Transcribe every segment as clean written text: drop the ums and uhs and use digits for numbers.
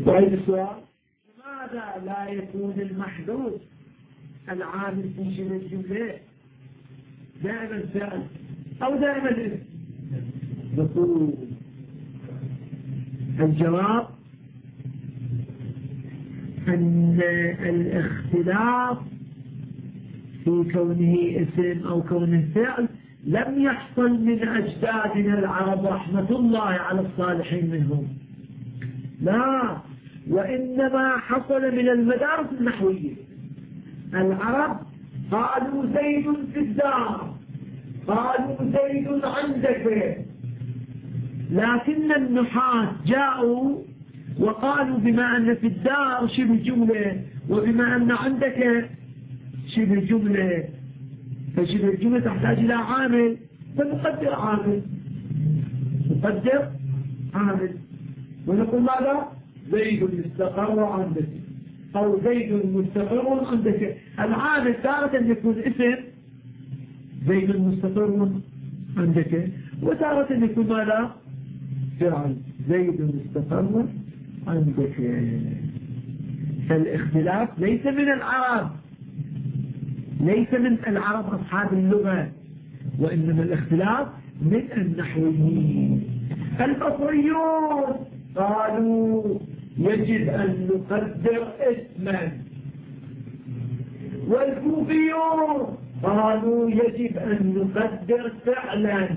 وهذا السؤال: لماذا لا يكون المحذوف العامل في شبه الجملة دائما فعل أو دائما اسم؟ نقول الجواب أن الاختلاف في كونه اسم أو كونه فعل لم يحصل من أجدادنا العرب رحمة الله على الصالحين منهم، لا، وإنما حصل من المدارس النحوية. العرب قالوا زيد في الدار، قالوا زيد عندك، لكن النحاة جاءوا وقالوا بما أن في الدار شبه جملة وبما أن عندك شبه جملة، فشبه الجملة تحتاج إلى عامل، فنقدر عامل، نقدر عامل ونقول ماذا؟ زيد مستقر عندك أو زيد مستقر عندك. العامل تارة يكون اسم زيد مستقر عندك، وتارة يكون ماذا؟ فعل زيد مستقر عندك. فالاختلاف ليس من العرب، ليس من العرب أصحاب اللغة، وإنما الاختلاف من النحويين. البصريون قالوا يجب أن نقدر اسما، والكوفيون قالوا يجب أن نقدر فعلا.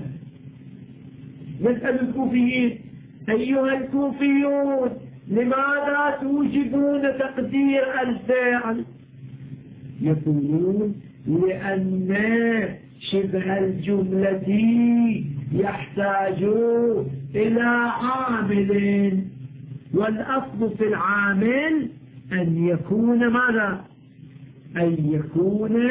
نسأل الكوفيين: أيها الكوفيون، لماذا توجبون تقدير الفعل؟ يقولون: لأن شبه الجملة يحتاج إلى عامل، والأصل في العامل أن يكون ماذا؟ أن يكون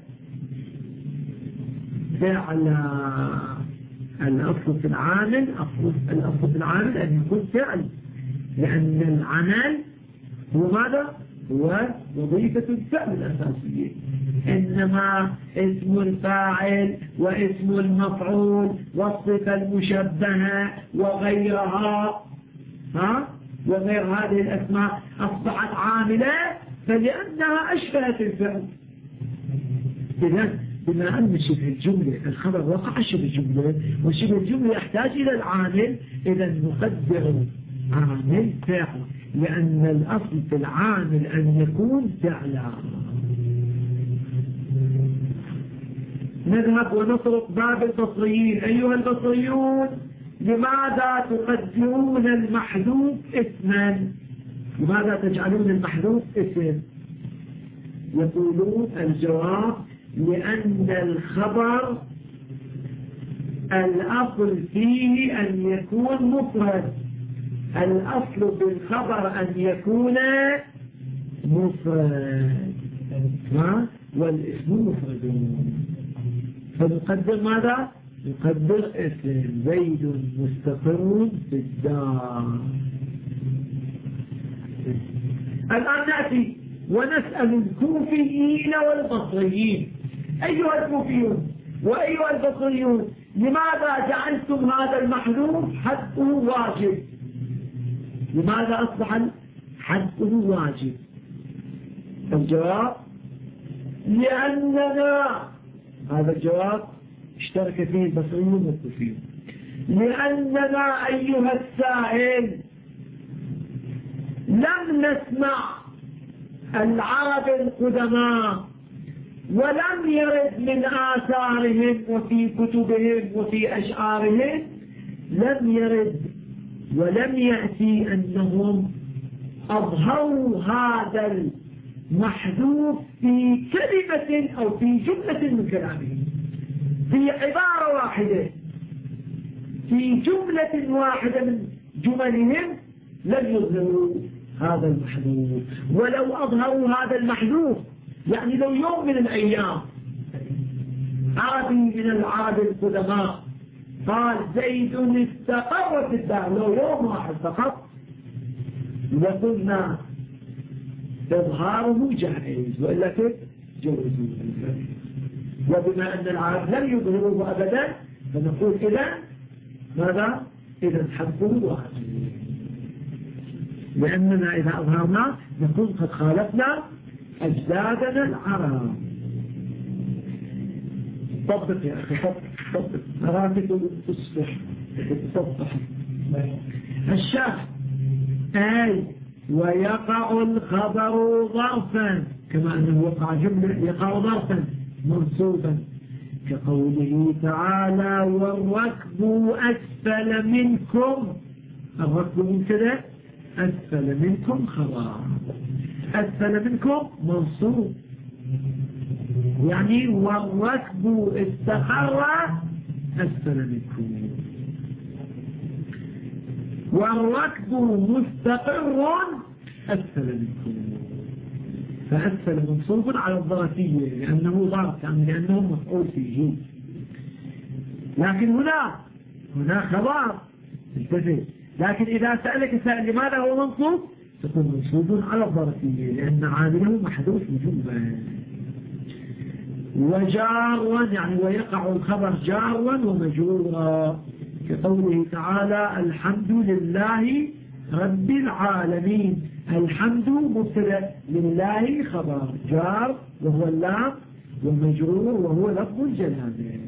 فعلا. الأصل في العامل، الأصل في العامل أن يكون فعل، لأن العمل هو ماذا؟ هو وظيفة الفعل الأساسية. إنما اسم الفاعل واسم المفعول والصفة المشبهة وغيرها وغير هذه الأسماء أصبحت عاملة فلأنها أشبهت الفعل. إذن بما أن شبه الجملة الخبر وقع شبه الجملة، وشبه الجملة يحتاج إلى العامل، إذن نقدر عامل فعل، لأن الأصل في العامل أن يكون فعلا. نذهب ونطرق باب البصريين. أيها البصريون، لماذا تقدرون المحذوف اسما؟ لماذا تجعلون المحذوف اسم؟ يقولون الجواب: لأن الخبر الأصل فيه أن يكون مفرد، الأصل بالخبر أن يكون مفرد والاسم مفرد، فنقدر ماذا؟ نقدر اسم زيد مستقر في الدار. الآن نأتي ونسأل الكوفيين والبصريين: أيها الكوفيون وأيها البصريون، لماذا جعلتم هذا المحذوف حده واجب؟ لماذا أصبح حده واجب؟ الجواب: لأننا، هذا الجواب اشترك فيه البصريون والكوفيون، لأننا أيها السائل لم نسمع العرب القدماء، ولم يرد من آثارهم وفي كتبهم وفي أشعارهم، لم يرد ولم يأتي أنهم أظهروا هذا المحذوف في كلمة أو في جملة من كلامهم، في عبارة واحدة، في جملة واحدة من جملهم لم يظهروا هذا المحذوف. ولو أظهروا هذا المحذوف، يعني لو يوم من الأيام عربي من العرب القدماء قال زيد استقر في الدار، لو يوم واحد فقط، لقلنا إظهاره جائز، وإلا كيف جوز. وبما أن العرب لم يظهروه أبدا، فنقول إذن ماذا؟ إذن حقه واجب. لأننا إذا أظهرنا نكون قد خالفنا أجدادنا العرب. طبق يا أخي طبق أراك تصبح الشاف أي ويقع الخبر ظرفا كما أنه وقع جملة يقع ظرفا منصوبا كقوله تعالى والركب أسفل منكم. الركب من كده أسفل منكم خبر أسفل منكم منصوب يعني والركب استقر أسفل منكم والركب مستقر أسفل منكم. فأسفل منصوب على الظرفية لأنه ظرف يعني لأنه مفعول فيه. لكن هنا خبر انتبه. لكن إذا سألك سائل لماذا هو منصوب تكون منصوب على الظرفية لأن عامله محذوف وجوبا. وجارا يعني ويقع الخبر جارا ومجرورا كقوله تعالى الحمد لله رب العالمين. الحمد مبتدا لله خبر جار وهو اللام والمجرور وهو لفظ الجلالة.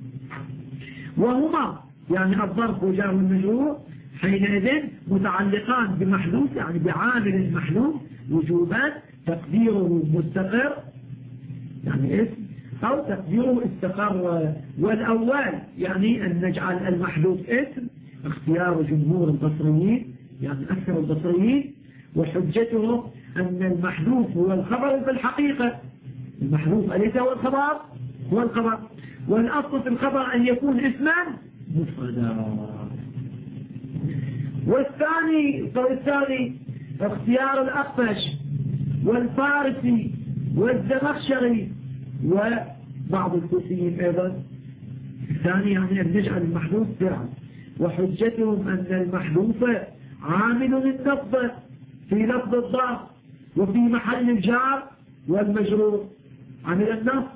وهما يعني الظرف وجار والمجرور حينئذ متعلقان بمحذوف يعني بعامل محذوف وجوبا تقديره مستقر يعني اسم أو تقديره استقر. والأول يعني أن نجعل المحذوف اسم اختيار جمهور البصريين يعني أكثر البصريين وحجتهم أن المحذوف هو الخبر في الحقيقة. المحذوف أليس هو الخبر هو الخبر والأصل في الخبر أن يكون اسما مفردا. والثاني اختيار الأخفش والفارسي والزمخشري وبعض الكوفيين أيضا. الثاني يعني أن نجعل المحذوف فعل وحجتهم أن المحذوف عامل النصب في لفظ الضرب وفي محل الجار والمجرور عامل النصب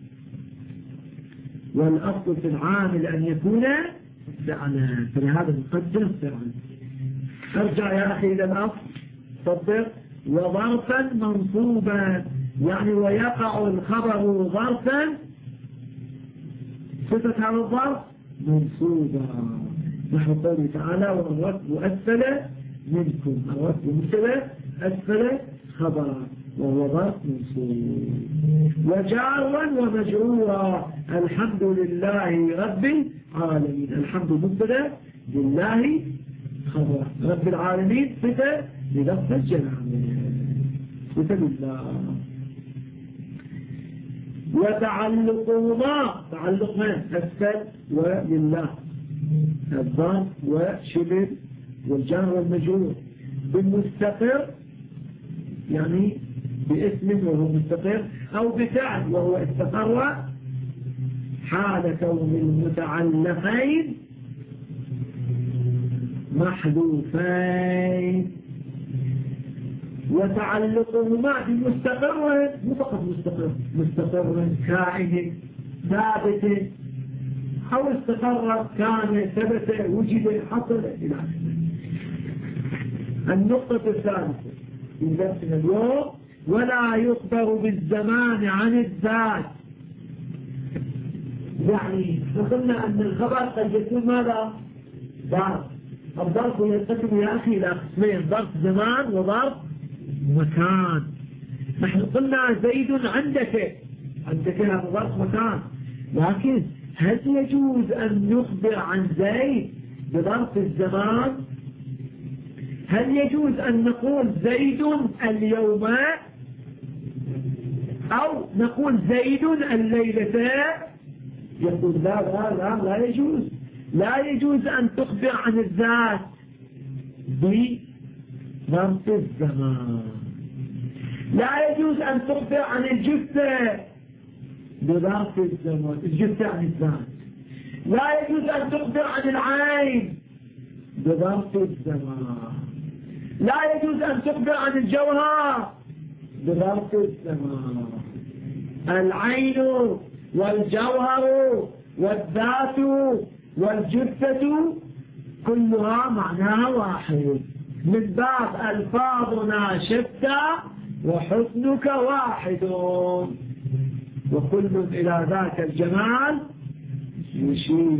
والأصل في العامل أن يكون فعلا فلهذا نقدم فعلا. ارجع يا أخي إلى الأصل صدق. وظرفا منصوبا يعني ويقع الخبر ظرفا صفة هذا الظرف منصوبا نحو قوله تعالى والركب أسفل منكم. الركب مبتدا أسفل خبر وهو ظرف منصوب. وجارا ومجرورا الحمد لله رب العالمين. الحمد مبتدا لله خبر رب العالمين صفة للفظ الجلالة صفة لله. وتعلقهما تعلقهما أسفل ولله الظرف وشبه والجار والمجرور بالمستقر يعني باسم وهو مستقر أو بفعل وهو استقر حال كون المتعلقين محذوفين. وتعلقهما بمستقر مو فقط مستقر كائن ثابت أو استقر كان ثبت وجد حصل إلى النقطة الثالثة في درسنا اليوم ولا يخبر بالزمان عن الذات. يعني قلنا أن الخبر قد يكون ماذا؟ ظرف. الظرف ينقسم يا أخي إلى قسمين ظرف زمان وظرف مكان. نحن قلنا زيد عندك هذا ظرف مكان. لكن هل يجوز أن نخبر عن زيد بظرف الزمان؟ هل يجوز أن نقول زيد اليوم أو نقول زيد الليلة؟ يقول لا يجوز. لا يجوز أن تخبر عن الذات بظرف الزمان. لا يجوز أن تخبر عن الجثة بظرف الزمان. الجثة عن الذات. لا يجوز أن تخبر عن العين بظرف الزمان. لا يجوز أن تخبر عن الجوهر بظرف الزمان. العين والجوهر والذات والجثة كلها معناها واحد من باب ألفاظنا شتى وحسنك واحد وكل إلى ذاك الجمال يشير.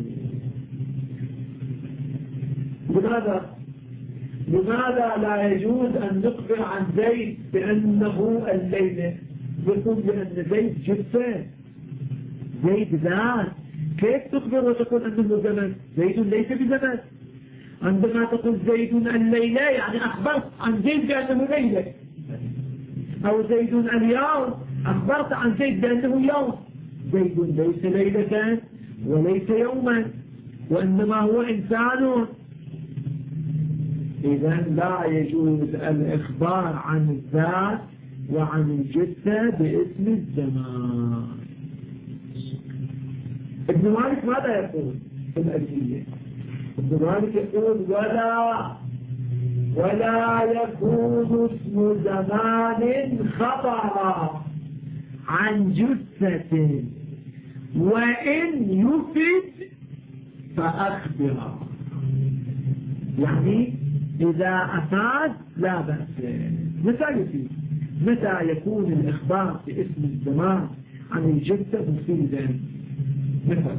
لماذا لا يجوز أن نخبر عن زيد بأنه الليلة؟ يقول بأن زيد جثة، زيد ذات. كيف تخبر وتقول أنه زمن؟ زيد ليس بزمن. عندما تقول زيد الليلة يعني أخبرت عن زيد بأنه ليلة، أو زيد اليوم أخبرت عن زيد بأنه يوم. زيد ليس ليلة وليس يوما، وإنما هو إنسان. إذا لا يجوز الإخبار عن الذات وعن الجثة باسم الزمان. ابن مالك ماذا يقول في الألفية؟ ابن مالك يقول ولا يكون اسم زمان خبرا عن جثة وإن يفد فأخبر. يعني إذا أفاد لا بأس. متى يفيد؟ متى يكون الإخبار باسم الزمان عن الجثة مفيدا؟ مثلا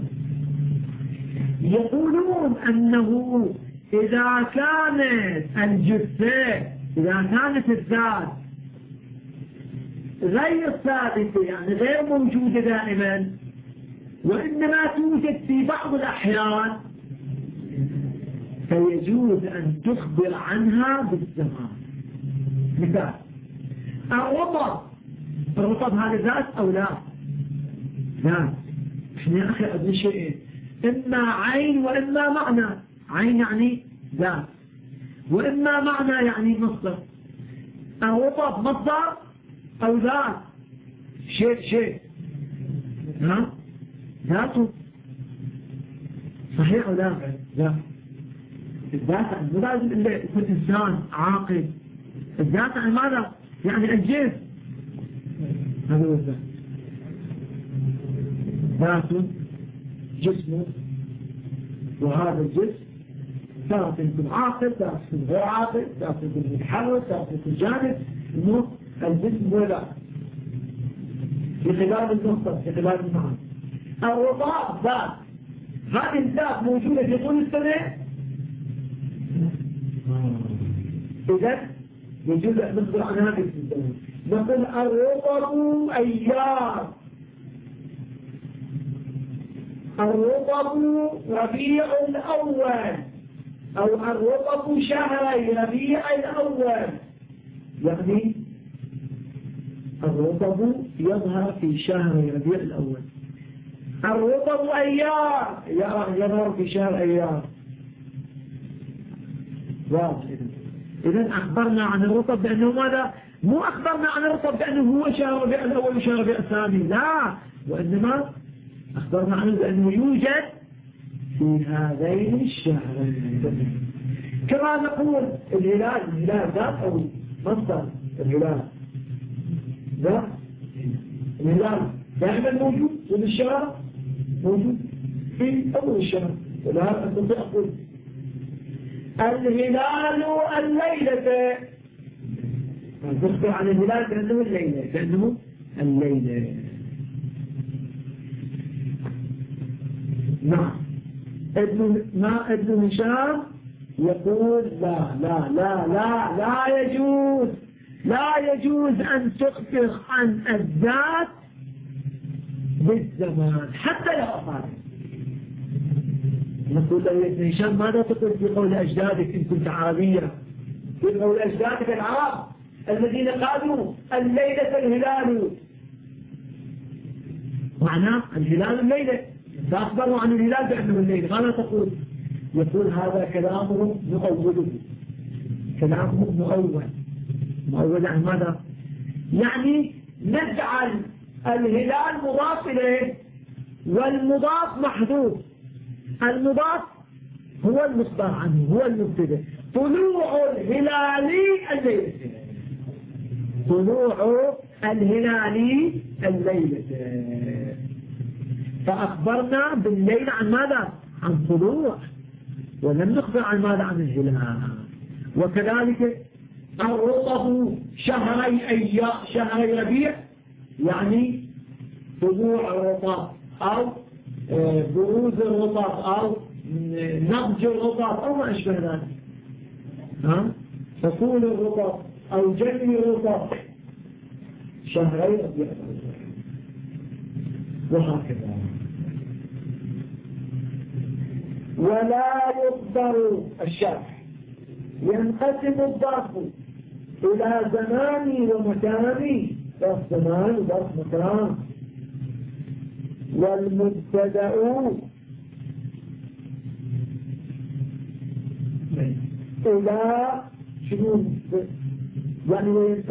يقولون أنه إذا كانت الجثة، إذا كانت الذات غير ثابتة يعني غير موجودة دائما، وإنما توجد في بعض الأحيان، فيجوز أن تخبر عنها بالزمان. مثال الرطب هذا ذات أو لا؟ ذات. احنا يا أخي أبني شيئين، إما عين وإما معنى. عين يعني ذات، وإما معنى يعني مصدر. الرطب مصدر أو ذات؟ شيء ها ذاته صحيح ولا لا؟ الذات مو لازم إلا يكون إنسان عاقل. الذات يعني ماذا؟ يعني الجسم. هذا هو الذات. ذات جسم، وهذا الجسم ذات يكون عاقل، ذات يكون غير عاقل، ذات يكون متحرك، ذات يكون جانب. إنه الجسم هو ذات بخلاف المصدر بخلاف المعنى. الرطاب ذات. هذه الذات موجودة في طول السنة. إذن يجوز أن نخبر عن هذه السنة. نقول الرطب أيام، الرطب ربيع الأول، أو الرطب شهري ربيع الأول. يعني الرطب يظهر في شهر ربيع الأول. الرطب أيام يظهر في شهر أيام. واضح. إذن أخبرنا عن الرطب بأنه ماذا؟ مو أخبرنا عن الرطب بأنه هو شهر ربيع الأول وشهر ربيع الثاني، لا، وإنما أخبرنا عنه بأنه يوجد في هذين الشهرين. كما نقول الهلال ذات أو مصدر. الهلال ذات، الهلال دائما موجود في الشهر، موجود في أول الشهر. ولهذا أستطيع أقول الهلال الليلة، نخبر عن الهلال بأنه الليلة، بأنه الليلة. نعم. ابن هشام يقول لا يجوز، لا يجوز أن تخبر عن الذات بالزمان حتى لو أفاد. نقول له يا ابن هشام ماذا تقول في قول أجدادك إن كنت عربية؟ في قول أجدادك العرب الذين قالوا الليلة الهلال، معناه الهلال الليلة، فأخبروا عن الهلال بأنه الليلة. ماذا تقول؟ يقول هذا كلامهم مؤوله، كلامهم مؤول عن ماذا؟ يعني نجعل الهلال مضاف إليه والمضاف محذوف. المضاف هو المصدر عنه، هو المبتدأ. طلوع الهلال الليلة، طلوع الهلال الليلة. فأخبرنا بالليل عن ماذا؟ عن طلوع، ولم نخبر عن ماذا؟ عن الهلال. وكذلك الرطب شهري ربيع يعني طلوع الرطب أو بروز الرطب أو نضج الرطب أو ما أشبه ذلك، فصول الرطب أو جني الرطب شهري ربيع وهكذا. ولا يقدر الشرح. ينقسم الظرف إلى زماني ومكاني، ظرف زمان وظرف مكان. والمبتدأ إلى شنو يعني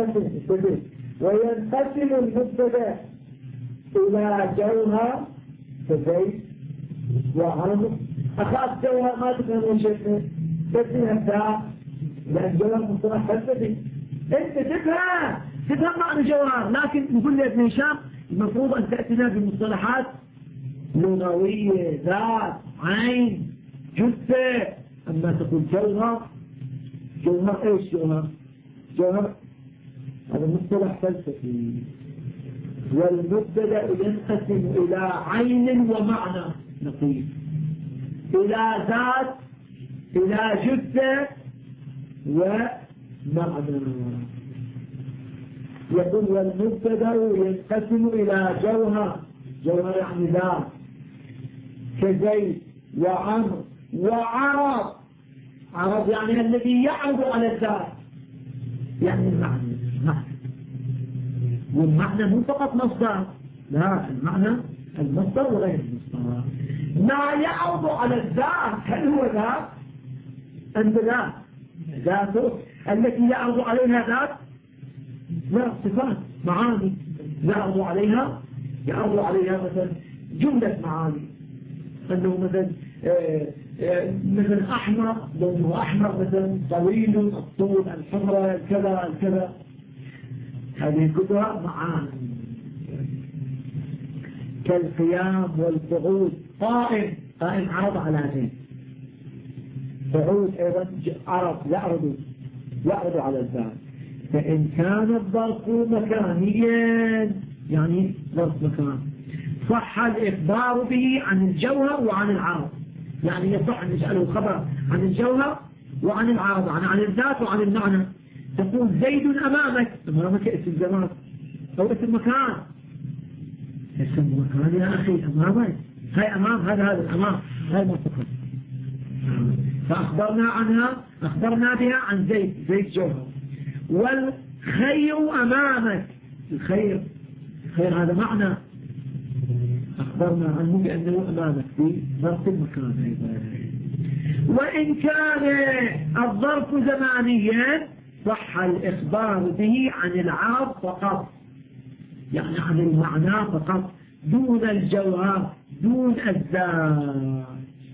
وينقسم المبتدأ إلى جوهر كزيت وعرض. أخاف جوهر ما تفهمون شيئا تبنيها الساعة لأن جوهر مصطلح فلسفي. أنت تفهم معنى جوهر، لكن نقول لك ابن هشام المفروض أن تأتينا بمصطلحات لغوية، ذات، عين، جثة. أما تقول جوهر إيش جوهر هذا مصطلح فلسفي. والمبتدأ ينقسم إلى عين ومعنى نقيض، إلى ذات، إلى جثة ومعنى. يقول والمبتدأ ينقسم إلى جوهر يعني ذات كزيد وعمر وعرض. عرض يعني الذي يعرض على الذات، يعني المعنى. والمعنى مو فقط مصدر، لا، المعنى المصدر وغير المصدر. ما يعرض على الذات هل هو ذات أم لا؟ ذاته التي يعرض عليها ذات؟ لا، صفات معاني يعرض عليها مثلا جملة معاني، أنه مثلا أحمر، لونه أحمر، مثلا طويل الطول، الحمرة، الكذا. هذه كلها معاني. كالقيام والقعود. قائم عرض على ذلك. قعود أيضا يعرض على الذات. فإن كان الظرف مكانيا يعني ظرف مكان صح الإخبار به عن الجوهر وعن العرض. يعني يصح أن نسأله خبر عن الجوهر وعن العرض، عن الذات وعن المعنى. تقول زيد أمامك اسم زمان أو اسم مكان. اسم مكان يا أخي أمامك، هاي أمام، هذا الأمام، هاي مرتفع. فأخبرنا بها عن زيد جوهر. والخير أمامك، الخير هذا معنى أخبرنا عنه بأنه أمامك في ظرف المكان. وإن كان الظرف زمانيا صح الإخبار به عن العرض فقط، يعني عن المعنى فقط دون الجوهر، دون الذات.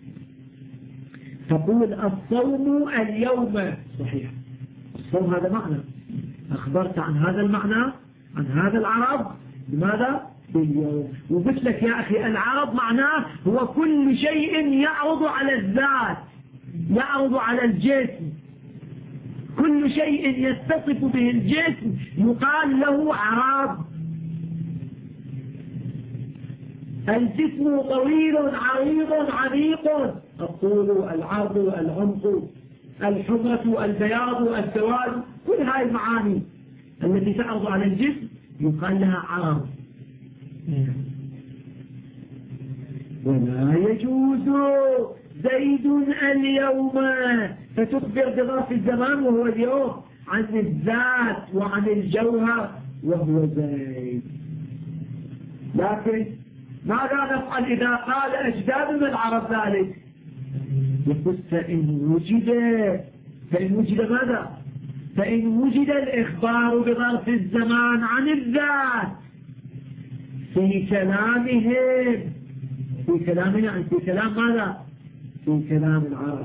تقول الصوم اليوم، صحيح، الصوم هذا معنى، أخبرت عن هذا المعنى، عن هذا العرض. لماذا؟ باليوم. وقلت لك يا أخي العرض معناه هو كل شيء يعرض على الذات، يعرض على الجسم. كل شيء يتصف به الجسم يقال له عرض. الجسم طويل عريض عميق، الطول، العرض، العمق، الحمرة، البياض، السواد، كل هذه المعاني التي تعرض على الجسم يقال لها عرض. ولا يجوز زيد اليوم فتخبر بظرف الزمان وهو اليوم عن الذات وعن الجوهر وهو زيد. لكن ماذا نفعل إذا قال أجداد من عرب ذلك؟ يقول فإن وجد ماذا؟ فإن وجد الإخبار بظرف الزمان عن الذات في كلامهم، في كلامنا، يعني في كلام ماذا؟ في كلام العرب.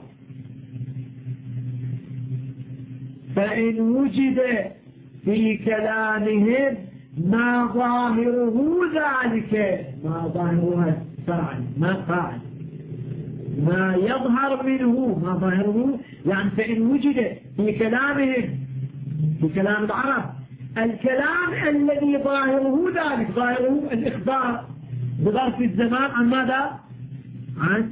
فإن وجد في كلامهم ما ظاهره ذلك، ما ظاهره فاعل، ما فاعل، ما يظهر منه، ما ظاهره يعني فإن وجد في كلامهم في كلام العرب الكلام الذي ظاهره ذلك، ظاهره الإخبار بظرف الزمان عن ماذا؟ عن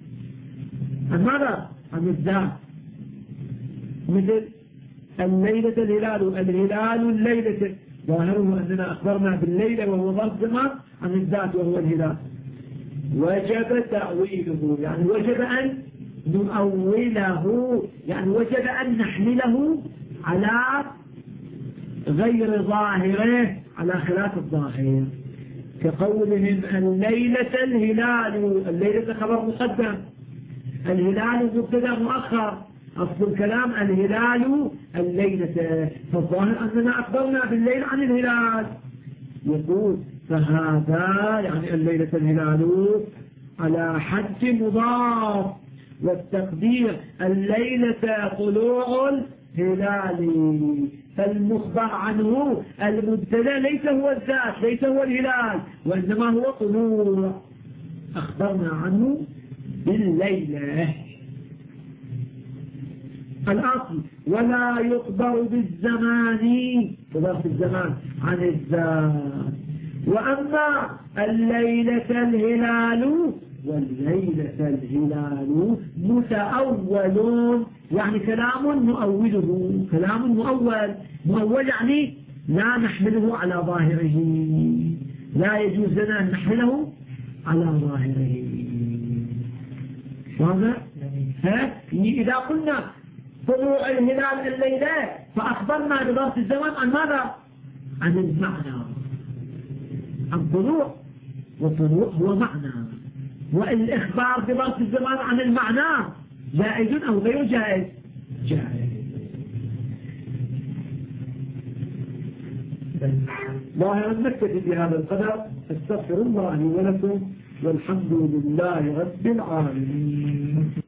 ماذا؟ عن الذات، مثل الليلة الهلال الليلة، ظاهره أننا أخبرنا بالليلة وهو ظرف زمان عن الذات وهو الهلال. وجب تأويله، يعني وجب أن نؤوله، يعني وجب أن نحمله على غير ظاهره، على خلاف الظاهر، كقولهم الليلة الهلال، الليلة خبر مقدم، الهلال مبتدا مؤخر، أصل الكلام الهلال الليلة، فالظاهر أننا أخبرنا بالليل عن الهلال. يقول فهذا يعني الليلة الهلال على حد مضاف، والتقدير الليلة طلوع الهلال، فالمخبر عنه المبتدا ليس هو الذات، ليس هو الهلال، وإنما هو طلوع، أخبرنا عنه بالليلة. الأصل ولا يخبر بالزمان، بظرف الزمان عن الذات. وأما الليلة الهلال والليلة الهلال متأول، يعني كلام مؤوله، كلام مؤول يعني لا نحمله على ظاهره، لا يجوز لنا أن نحمله على ظاهره. واضح؟ إذا قلنا طلوع الهلال الليلة فأخبرنا بظرف الزمان عن ماذا؟ عن المعنى، عن طلوع، والطلوع هو معنى، والإخبار بظرف الزمان عن المعنى جائز أو غير جائز؟ جائز. ظاهرا نكتفي بهذا القدر، استغفر الله لي ولكم، والحمد لله رب العالمين.